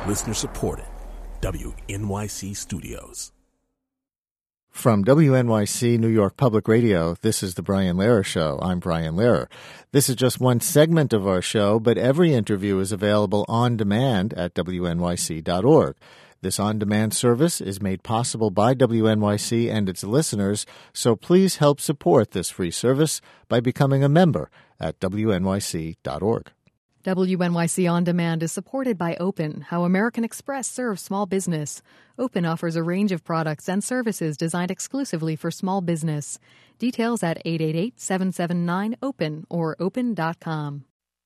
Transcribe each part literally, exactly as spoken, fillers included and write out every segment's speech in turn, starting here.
Listener supported. W N Y C Studios. From W N Y C New York Public Radio, this is The Brian Lehrer Show. I'm Brian Lehrer. This is just one segment of our show, but every interview is available on demand at W N Y C dot org. This on-demand service is made possible by W N Y C and its listeners, so please help support this free service by becoming a member at W N Y C dot org. W N Y C On Demand is supported by Open, how American Express serves small business. Open offers a range of products and services designed exclusively for small business. Details at eight eight eight, seven seven nine, OPEN or open dot com.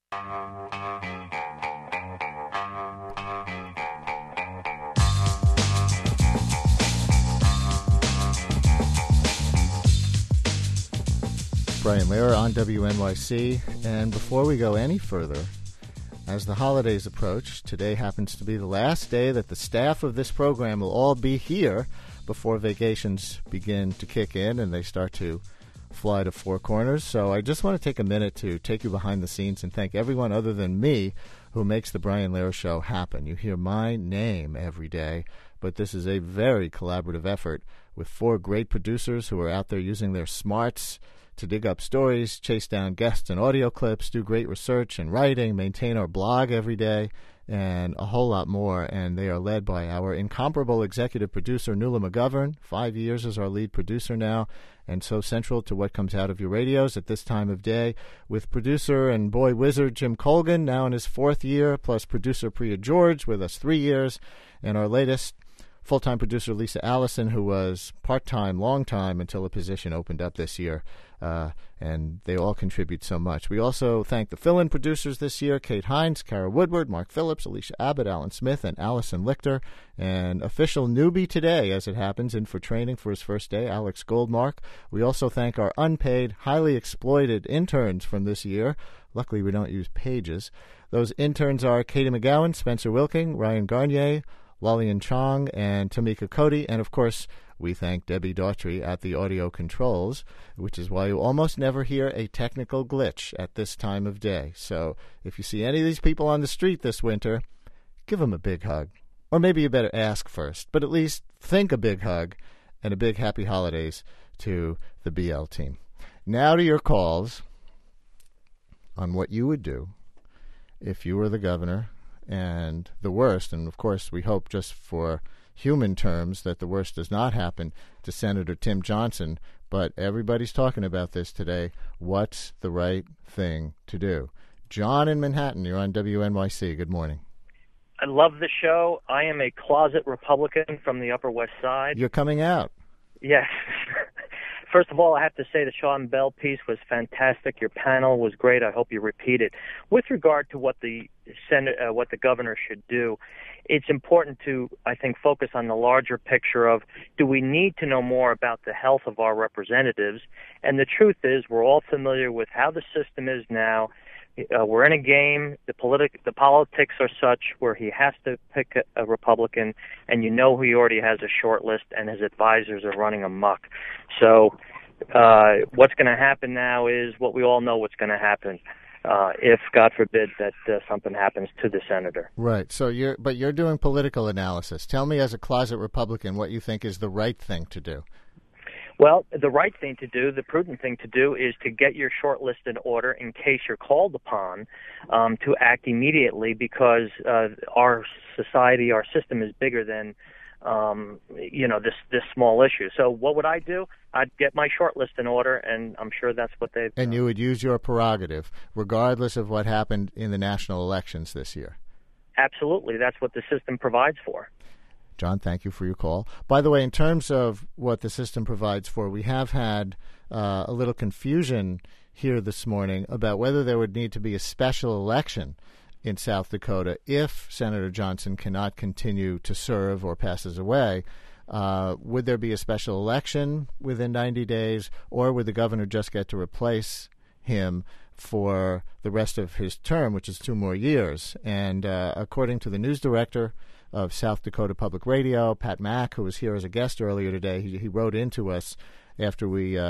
Brian Lehrer on W N Y C, and before we go any further, as the holidays approach, today happens to be the last day that the staff of this program will all be here before vacations begin to kick in and they start to fly to Four Corners. So I just want to take a minute to take you behind the scenes and thank everyone other than me who makes the Brian Lehrer Show happen. You hear my name every day, but this is a very collaborative effort with four great producers who are out there using their smarts to dig up stories, chase down guests and audio clips, do great research and writing, maintain our blog every day, and a whole lot more. And they are led by our incomparable executive producer, Nuala McGovern, five years as our lead producer now, and so central to what comes out of your radios at this time of day, with producer and boy wizard Jim Colgan, now in his fourth year, plus producer Priya George with us three years, and our latest full-time producer Lisa Allison, who was part-time, long-time, until a position opened up this year. Uh, and they all contribute so much. We also thank the fill-in producers this year, Kate Hines, Kara Woodward, Mark Phillips, Alicia Abbott, Alan Smith, and Allison Lichter. And official newbie today, as it happens, in for training for his first day, Alex Goldmark. We also thank our unpaid, highly exploited interns from this year. Luckily, we don't use pages. Those interns are Katie McGowan, Spencer Wilking, Ryan Garnier, Lalian Chong, and Tamika Cody. And, of course, we thank Debbie Daughtry at the audio controls, which is why you almost never hear a technical glitch at this time of day. So if you see any of these people on the street this winter, give them a big hug. Or maybe you better ask first, but at least think a big hug and a big happy holidays to the B L team. Now to your calls on what you would do if you were the governor, and the worst, and of course we hope just for human terms that the worst does not happen to Senator Tim Johnson, but everybody's talking about this today. What's the right thing to do? John in Manhattan, you're on W N Y C. Good morning. I love the show. I am a closet Republican from the Upper West Side. You're coming out. Yes. First of all, I have to say the Sean Bell piece was fantastic. Your panel was great. I hope you repeat it. With regard to what the Senate, uh, what the governor should do, it's important to, I think, focus on the larger picture of, do we need to know more about the health of our representatives? And the truth is, we're all familiar with how the system is now. Uh, we're in a game. The politic, the politics are such where he has to pick a, a Republican, and you know he already has a short list, and his advisors are running amok. So uh, what's going to happen now is what we all know what's going to happen. Uh, if, God forbid, that uh, something happens to the senator. Right. So you're, but you're doing political analysis. Tell me, as a closet Republican, what you think is the right thing to do. Well, the right thing to do, the prudent thing to do, is to get your short list in order in case you're called upon um, to act immediately, because uh, our society, our system is bigger than Um, you know, this this small issue. So what would I do? I'd get my short list in order, and I'm sure that's what they've done. And you would use your prerogative, regardless of what happened in the national elections this year. Absolutely. That's what the system provides for. John, thank you for your call. By the way, in terms of what the system provides for, we have had uh, a little confusion here this morning about whether there would need to be a special election in South Dakota if Senator Johnson cannot continue to serve or passes away. Uh, would there be a special election within ninety days, or would the governor just get to replace him for the rest of his term, which is two more years? And uh, according to the news director of South Dakota Public Radio, Pat Mack, who was here as a guest earlier today, he, he wrote into us after we uh,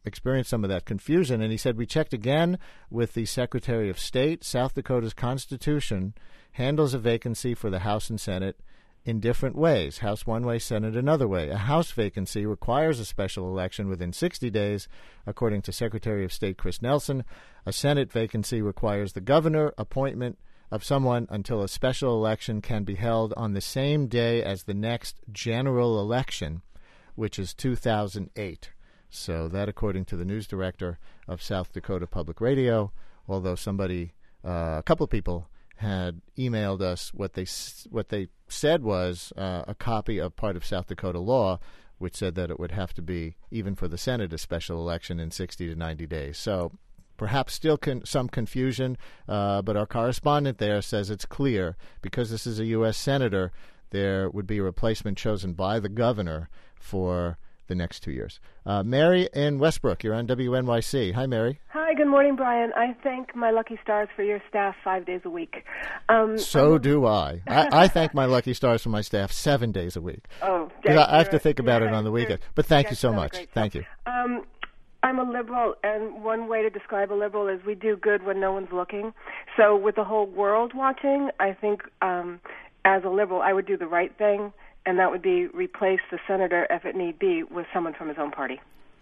experienced some of that confusion. And he said, we checked again with the Secretary of State. South Dakota's Constitution handles a vacancy for the House and Senate in different ways. House one way, Senate another way. A House vacancy requires a special election within sixty days, according to Secretary of State Chris Nelson. A Senate vacancy requires the governor appointment of someone until a special election can be held on the same day as the next general election, which is two thousand eight. So that, according to the news director of South Dakota Public Radio, although somebody, uh, a couple of people, had emailed us what they what they said was uh, a copy of part of South Dakota law, which said that it would have to be, even for the Senate, a special election in sixty to ninety days. So perhaps still con- some confusion, uh, but our correspondent there says it's clear because this is a U S senator, there would be a replacement chosen by the governor for the next two years. Uh, Mary in Westbrook, you're on W N Y C. Hi, Mary. Hi, good morning, Brian. I thank my lucky stars for your staff five days a week. Um, so I'm, do I. I. I thank my lucky stars for my staff seven days a week. Oh, I, I have to think about it on the weekend. But thank you so much. Thank you. Um, I'm a liberal, and one way to describe a liberal is we do good when no one's looking. So with the whole world watching, I think um, as a liberal, I would do the right thing, and that would be replace the senator, if it need be, with someone from his own party.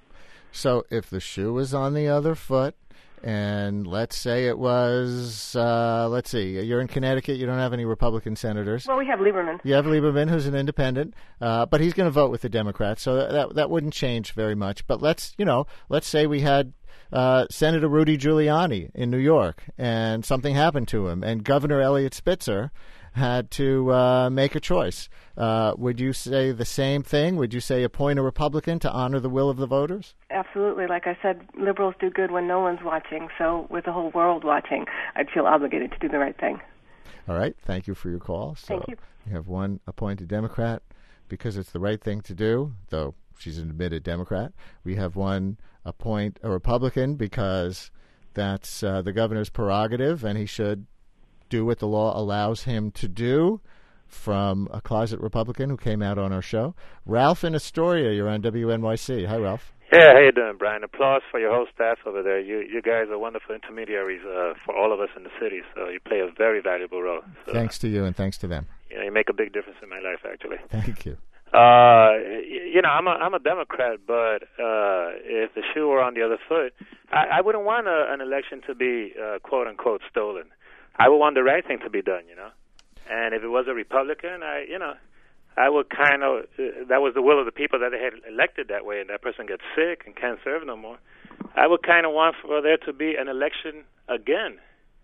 So if the shoe was on the other foot, and let's say it was, uh, let's see, you're in Connecticut, you don't have any Republican senators. Well, we have Lieberman. You have Lieberman, who's an independent, uh, but he's going to vote with the Democrats, so that, that that wouldn't change very much. But let's, you know, let's say we had uh, Senator Rudy Giuliani in New York, and something happened to him, and Governor Eliot Spitzer had to uh, make a choice. Uh, would you say the same thing? Would you say appoint a Republican to honor the will of the voters? Absolutely. Like I said, liberals do good when no one's watching. So with the whole world watching, I'd feel obligated to do the right thing. All right. Thank you for your call. So Thank you. You have one appointed Democrat because it's the right thing to do, though she's an admitted Democrat. We have one appoint a Republican because that's uh, the governor's prerogative, and he should do what the law allows him to do, from a closet Republican who came out on our show. Ralph in Astoria, you're on W N Y C. Hi, Ralph. Yeah, how you doing, Brian? Applause for your whole staff over there. You you guys are wonderful intermediaries uh, for all of us in the city, so you play a very valuable role. So, thanks to you, and thanks to them. You know, you make a big difference in my life, actually. Thank you. Uh, you know, I'm a I'm a Democrat, but uh, if the shoe were on the other foot, I, I wouldn't want a, an election to be uh, quote unquote stolen. I would want the right thing to be done, you know. And if it was a Republican, I, you know, I would kind of, uh, that was the will of the people that they had elected that way, and that person gets sick and can't serve no more. I would kind of want for there to be an election again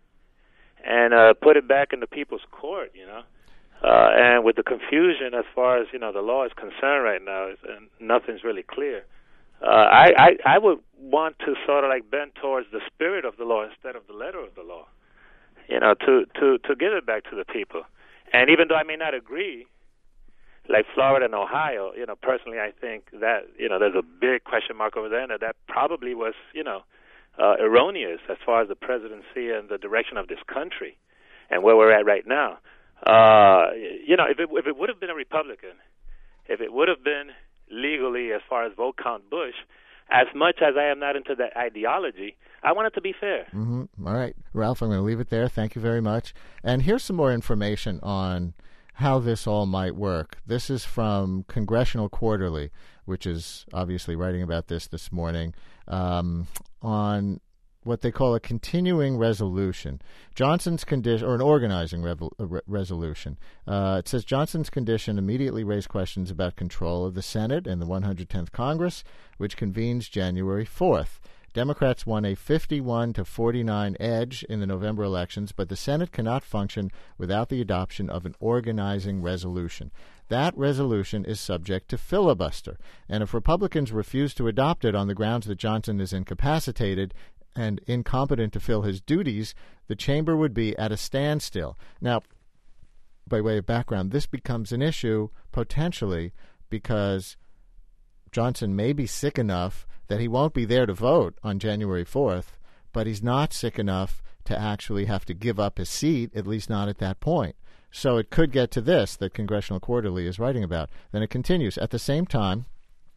and uh, put it back in the people's court, you know. Uh, and with the confusion as far as, you know, the law is concerned right now, and nothing's really clear. Uh, I, I, I would want to sort of like bend towards the spirit of the law instead of the letter of the law. You know, to, to, to give it back to the people. And even though I may not agree, like Florida and Ohio, you know, personally I think that, you know, there's a big question mark over there, and that, that probably was, you know, uh, erroneous as far as the presidency and the direction of this country and where we're at right now. Uh, you know, if it, if it would have been a Republican, if it would have been legally as far as vote count Bush, as much as I am not into that ideology, I want it to be fair. Mm-hmm. All right. Ralph, I'm going to leave it there. Thank you very much. And here's some more information on how this all might work. This is from Congressional Quarterly, which is obviously writing about this this morning, um, on what they call a continuing resolution. Johnson's condition, or an organizing revo- re- resolution. Uh, it says Johnson's condition immediately raised questions about control of the Senate and the one hundred tenth Congress, which convenes January fourth. Democrats won a fifty-one to forty-nine edge in the November elections, but the Senate cannot function without the adoption of an organizing resolution. That resolution is subject to filibuster, and if Republicans refuse to adopt it on the grounds that Johnson is incapacitated and incompetent to fill his duties, the chamber would be at a standstill. Now, by way of background, this becomes an issue potentially because Johnson may be sick enough that he won't be there to vote on January fourth, but he's not sick enough to actually have to give up his seat, at least not at that point. So it could get to this that Congressional Quarterly is writing about. Then it continues. At the same time,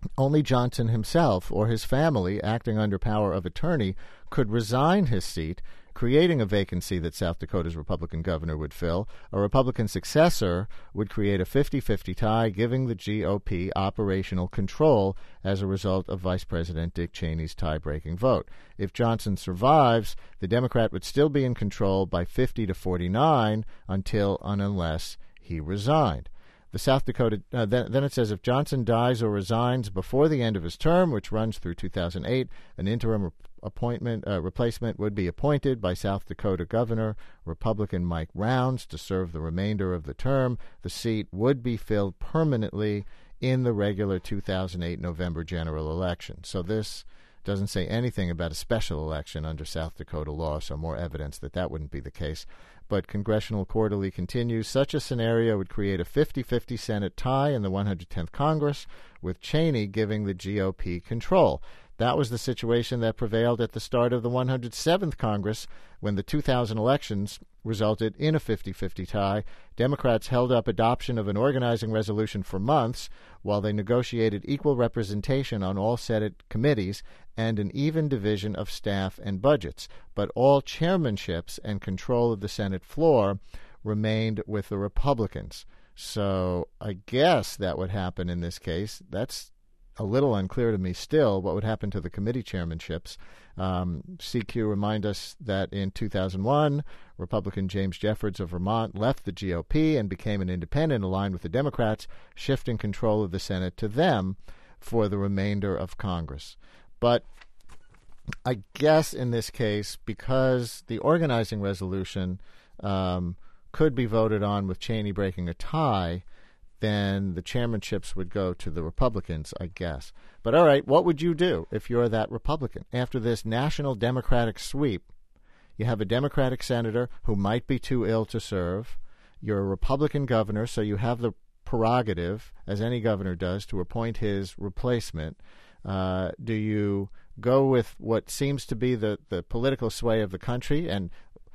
only Johnson himself or his family, acting under power of attorney, could resign his seat, creating a vacancy that South Dakota's Republican governor would fill. A Republican successor would create a fifty-fifty tie, giving the G O P operational control as a result of Vice President Dick Cheney's tie-breaking vote. If Johnson survives, the Democrat would still be in control by fifty to forty-nine until and unless he resigned. The South Dakota, uh, then, then it says, if Johnson dies or resigns before the end of his term, which runs through two thousand eight, an interim re- appointment uh, replacement would be appointed by South Dakota Governor Republican Mike Rounds to serve the remainder of the term. The seat would be filled permanently in the regular two thousand eight November general election. So this doesn't say anything about a special election under South Dakota law, so more evidence that that wouldn't be the case. But Congressional Quarterly continues, such a scenario would create a fifty-fifty Senate tie in the one hundred tenth Congress, with Cheney giving the G O P control. That was the situation that prevailed at the start of the one hundred seventh Congress, when the two thousand elections resulted in a fifty-fifty tie. Democrats held up adoption of an organizing resolution for months while they negotiated equal representation on all Senate committees and an even division of staff and budgets. But all chairmanships and control of the Senate floor remained with the Republicans. So I guess that would happen in this case. That's a little unclear to me still what would happen to the committee chairmanships. Um, C Q remind us that in two thousand one, Republican James Jeffords of Vermont left the G O P and became an independent aligned with the Democrats, shifting control of the Senate to them for the remainder of Congress. But I guess in this case, because the organizing resolution um, could be voted on with Cheney breaking a tie, then the chairmanships would go to the Republicans, I guess. But all right, what would you do if you're that Republican? After this national Democratic sweep, you have a Democratic senator who might be too ill to serve. You're a Republican governor, so you have the prerogative, as any governor does, to appoint his replacement. Uh, do you go with what seems to be the, the political sway of the country? And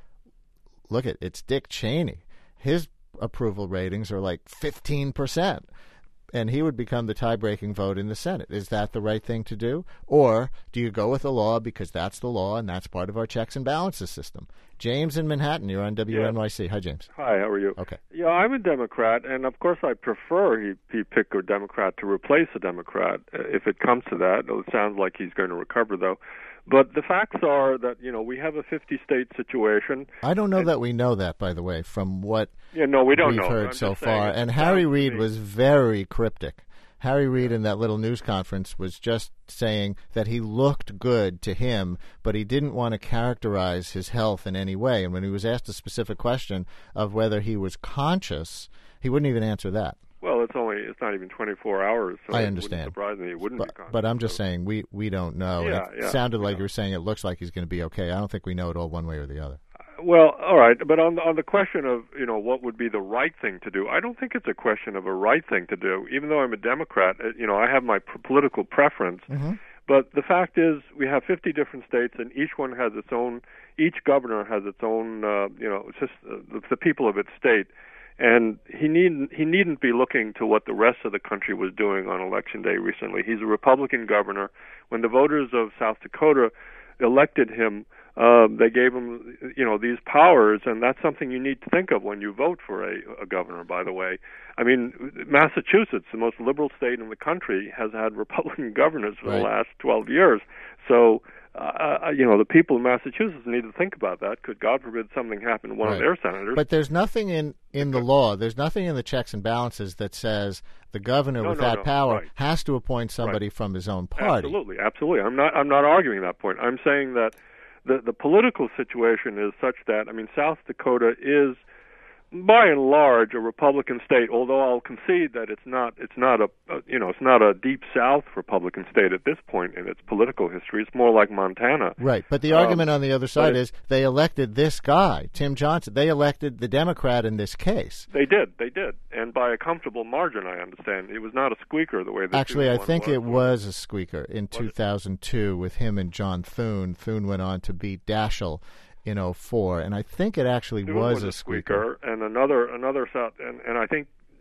look at it's Dick Cheney. His approval ratings are like fifteen percent, and he would become the tie-breaking vote in the Senate. Is that the right thing to do? Or do you go with the law because that's the law and that's part of our checks and balances system? James in Manhattan, you're on W N Y C. Yeah. Hi, James. Hi, how are you? Okay. Yeah, I'm a Democrat, and of course I prefer he, he pick a Democrat to replace a Democrat uh, if it comes to that. It sounds like he's going to recover, though. But the facts are that, you know, we have a fifty-state situation. I don't know that we know that, by the way, from what yeah, no, we don't we've know. heard I'm so just saying far. it And Harry sounds to Reid me- was very cryptic. Harry Reid in that little news conference was just saying that he looked good to him, but he didn't want to characterize his health in any way. And when he was asked a specific question of whether he was conscious, he wouldn't even answer that. Well, it's only it's not even twenty-four hours, so I it understand. wouldn't surprise me it wouldn't But, be conscious. but I'm just so. saying we, we don't know. And Yeah, it yeah, sounded like yeah. you were saying it looks like he's going to be okay. I don't think we know it all one way or the other. Well, all right, but on the, on the question of, you know, what would be the right thing to do, I don't think it's a question of a right thing to do. Even though I'm a Democrat, uh, you know, I have my p- political preference. Mm-hmm. But the fact is, we have fifty different states, and each one has its own. Each governor has its own, uh, you know, it's just uh, the people of its state, and he needn't he needn't be looking to what the rest of the country was doing on Election Day recently. He's a Republican governor. When the voters of South Dakota elected him, uh, they gave him, you know, these powers, and that's something you need to think of when you vote for a, a governor, by the way. I mean, Massachusetts, the most liberal state in the country, has had Republican governors for Right. the last twelve years. So, uh, you know, the people of Massachusetts need to think about that. Could, God forbid, something happen to one Right. of their senators? But there's nothing in, in the law, there's nothing in the checks and balances that says the governor No, with no, that no. power Right. has to appoint somebody Right. from his own party. Absolutely, absolutely. I'm not. I'm not arguing that point. I'm saying that the the political situation is such that, I mean, South Dakota is, by and large, a Republican state. Although I'll concede that it's not. It's not a, a you know, it's not a deep South Republican state at this point in its political history. It's more like Montana. Right, but the Um, argument on the other side it- is they elected this guy, Tim Johnson. They elected the Democrat in this case. They did. They did, and by a comfortable margin. I understand. It was not a squeaker the way. The Actually, I one think was. it was a squeaker in Was it? two thousand two with him and John Thune. Thune went on to beat Daschle in oh four, and I think it actually Thune was, was a squeaker. and another another South, and, and I think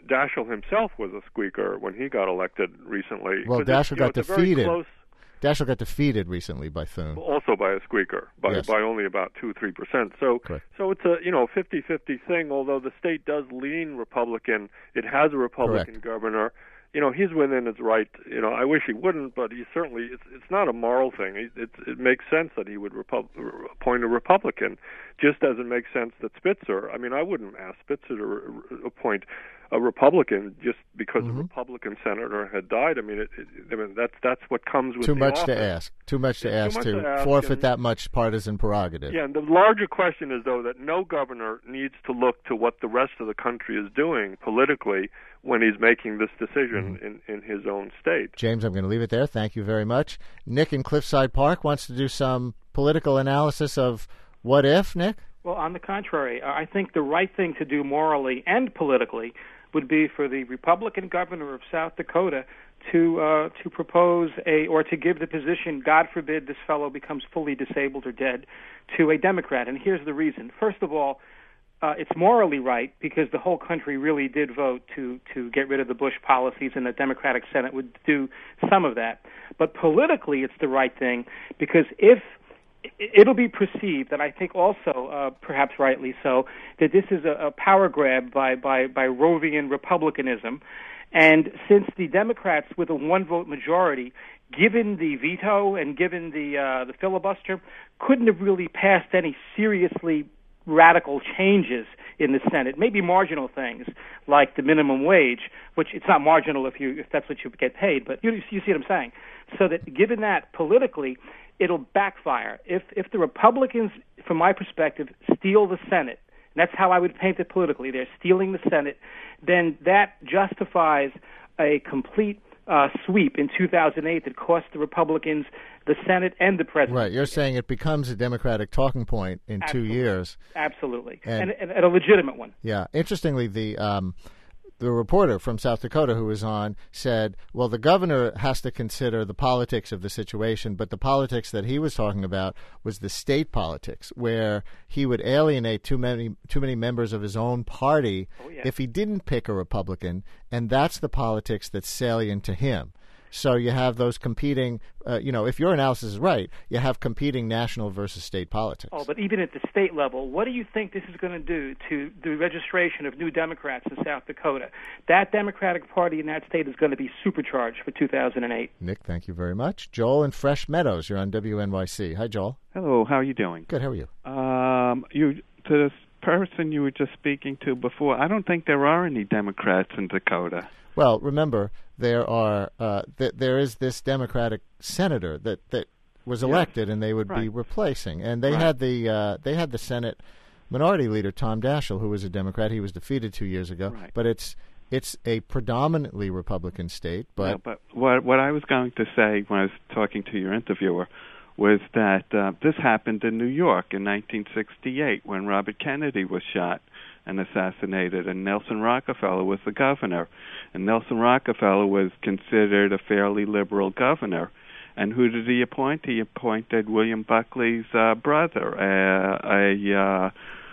Daschle himself was a squeaker when he got elected recently. Well, Daschle got know, defeated. Close, Daschle got defeated recently by Thune. Also by a squeaker, by yes. by only about two, three percent. So, Correct. so it's a you know fifty-fifty thing. Although the state does lean Republican, it has a Republican Correct. governor. You know, he's within his right. You know, I wish he wouldn't, but he certainly, it's it's not a moral thing. It, it, it makes sense that he would Repu- appoint a Republican, just as it makes sense that Spitzer, I mean, I wouldn't ask Spitzer to re- appoint a Republican just because mm-hmm. a Republican senator had died. I mean, it, it, I mean that's that's what comes with too the much office. to ask. Too much to Too ask much to, to ask, forfeit and- that much partisan prerogative. Yeah, and the larger question is, though, that no governor needs to look to what the rest of the country is doing politically when he's making this decision mm-hmm. in, in his own state. James, I'm going to leave it there. Thank you very much. Nick in Cliffside Park wants to do some political analysis of what if, Nick? Well, on the contrary, I think the right thing to do morally and politically would be for the Republican governor of South Dakota to uh, to propose a or to give the position, God forbid this fellow becomes fully disabled or dead, to a Democrat. And here's the reason. First of all, uh, it's morally right because the whole country really did vote to, to get rid of the Bush policies, and the Democratic Senate would do some of that. But politically, it's the right thing because if it'll be perceived, and I think also, uh, perhaps rightly so, that this is a, a power grab by, by, by Rovian republicanism. And since the Democrats, with a one-vote majority, given the veto and given the uh, the filibuster, couldn't have really passed any seriously radical changes in the Senate, maybe marginal things like the minimum wage, which it's not marginal if you if that's what you get paid, but you, you see what I'm saying. So that given that politically, it'll backfire. If if the Republicans, from my perspective, steal the Senate, and that's how I would paint it politically, they're stealing the Senate, then that justifies a complete uh, sweep in two thousand eight that cost the Republicans the Senate and the President. Right. You're saying it becomes a Democratic talking point in Absolutely. two years. Absolutely. And, and, and, and a legitimate one. Yeah. Interestingly, the um, the reporter from South Dakota who was on said, well, the governor has to consider the politics of the situation, but the politics that he was talking about was the state politics, where he would alienate too many too many members of his own party oh, yeah. if he didn't pick a Republican, and that's the politics that's salient to him. So you have those competing, uh, you know, if your analysis is right, you have competing national versus state politics. Oh, but even at the state level, what do you think this is going to do to the registration of new Democrats in South Dakota? That Democratic Party in that state is going to be supercharged for two thousand eight. Nick, thank you very much. Joel in Fresh Meadows, you're on W N Y C. Hi, Joel. Hello, how are you doing? Good, how are you? Um, you to this person you were just speaking to before, I don't think there are any Democrats in Dakota. Well, remember, there are uh, th- there is this Democratic senator that, that was elected, yes. and they would right. be replacing. And they right. had the uh, they had the Senate Minority Leader Tom Daschle, who was a Democrat. He was defeated two years ago. Right. But it's it's a predominantly Republican state. But yeah, but what what I was going to say when I was talking to your interviewer was that uh, this happened in New York in nineteen sixty-eight when Robert Kennedy was shot and assassinated, and Nelson Rockefeller was the governor. And Nelson Rockefeller was considered a fairly liberal governor. And who did he appoint? He appointed William Buckley's uh, brother, uh, a, uh,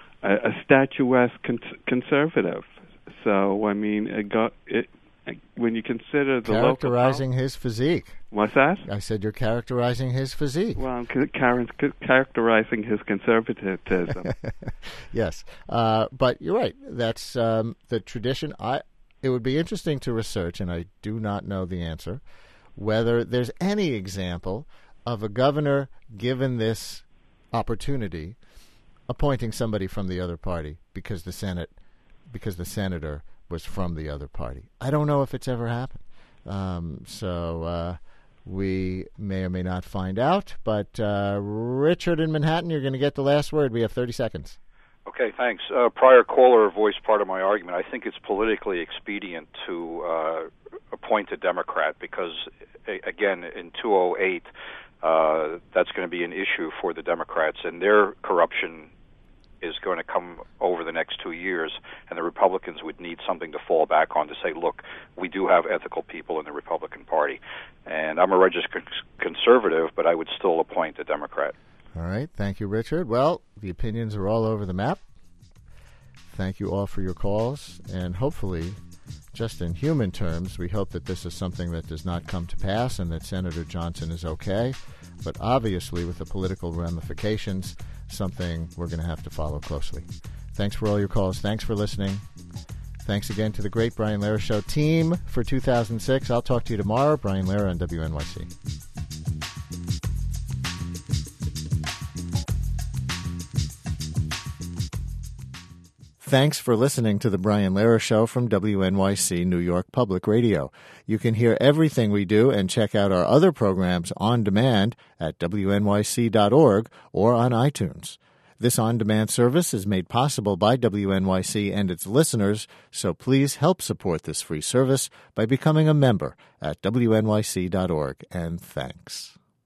a a statuesque cons- conservative. So, I mean, it got, it, when you consider the characterizing local... his physique. What's that? I said you're characterizing his physique. Well, I'm char- characterizing his conservatism. Yes, uh, but you're right. That's um, the tradition. I. It would be interesting to research, and I do not know the answer, whether there's any example of a governor given this opportunity appointing somebody from the other party because the Senate, because the senator was from the other party. I don't know if it's ever happened. Um, so uh, we may or may not find out. But uh, Richard in Manhattan, you're going to get the last word. We have thirty seconds. Okay, thanks. Uh, prior caller voiced part of my argument. I think it's politically expedient to uh, appoint a Democrat because, a- again, in two thousand eight, uh, that's going to be an issue for the Democrats, and their corruption is going to come over the next two years, and the Republicans would need something to fall back on to say, look, we do have ethical people in the Republican Party. And I'm a registered conservative, but I would still appoint a Democrat. All right. Thank you, Richard. Well, the opinions are all over the map. Thank you all for your calls, and hopefully Just in human terms, we hope that this is something that does not come to pass and that Senator Johnson is okay. But obviously, with the political ramifications, something we're going to have to follow closely. Thanks for all your calls. Thanks for listening. Thanks again to the great Brian Lehrer Show team for two thousand six. I'll talk to you tomorrow. Brian Lehrer on W N Y C. Thanks for listening to the Brian Lehrer Show from W N Y C New York Public Radio. You can hear everything we do and check out our other programs on demand at W N Y C dot org or on iTunes. This on-demand service is made possible by W N Y C and its listeners, so please help support this free service by becoming a member at W N Y C dot org, and thanks.